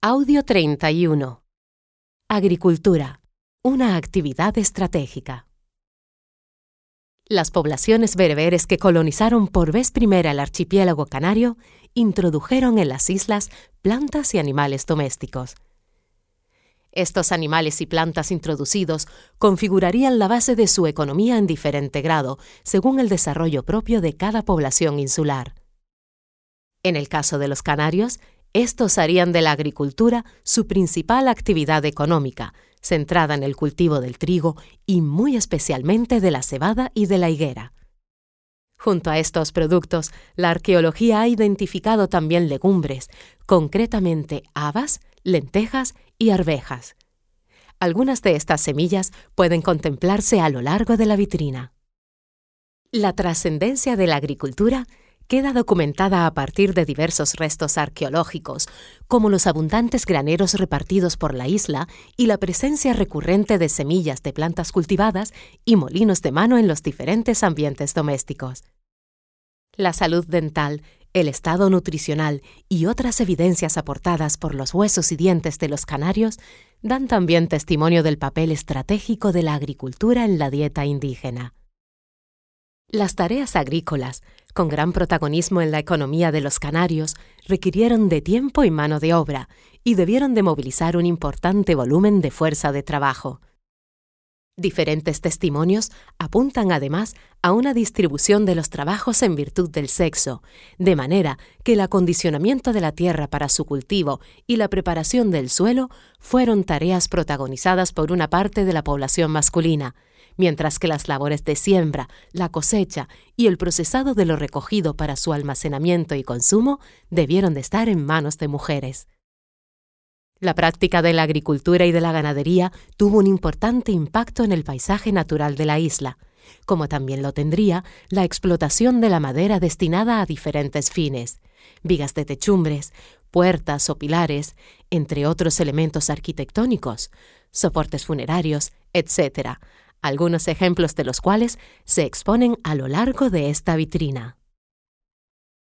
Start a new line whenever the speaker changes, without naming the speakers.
Audio 31. Agricultura, una actividad estratégica. Las poblaciones bereberes que colonizaron por vez primera el archipiélago canario introdujeron en las islas plantas y animales domésticos. Estos animales y plantas introducidos configurarían la base de su economía en diferente grado, según el desarrollo propio de cada población insular. En el caso de los canarios, estos harían de la agricultura su principal actividad económica, centrada en el cultivo del trigo y muy especialmente de la cebada y de la higuera. Junto a estos productos, la arqueología ha identificado también legumbres, concretamente habas, lentejas y arvejas. Algunas de estas semillas pueden contemplarse a lo largo de la vitrina. La trascendencia de la agricultura queda documentada a partir de diversos restos arqueológicos, como los abundantes graneros repartidos por la isla y la presencia recurrente de semillas de plantas cultivadas y molinos de mano en los diferentes ambientes domésticos. La salud dental, el estado nutricional y otras evidencias aportadas por los huesos y dientes de los canarios dan también testimonio del papel estratégico de la agricultura en la dieta indígena. Las tareas agrícolas, con gran protagonismo en la economía de los canarios, requirieron de tiempo y mano de obra y debieron de movilizar un importante volumen de fuerza de trabajo. Diferentes testimonios apuntan además a una distribución de los trabajos en virtud del sexo, de manera que el acondicionamiento de la tierra para su cultivo y la preparación del suelo fueron tareas protagonizadas por una parte de la población masculina, mientras que las labores de siembra, la cosecha y el procesado de lo recogido para su almacenamiento y consumo debieron de estar en manos de mujeres. La práctica de la agricultura y de la ganadería tuvo un importante impacto en el paisaje natural de la isla, como también lo tendría la explotación de la madera destinada a diferentes fines, vigas de techumbres, puertas o pilares, entre otros elementos arquitectónicos, soportes funerarios, etc., algunos ejemplos de los cuales se exponen a lo largo de esta vitrina.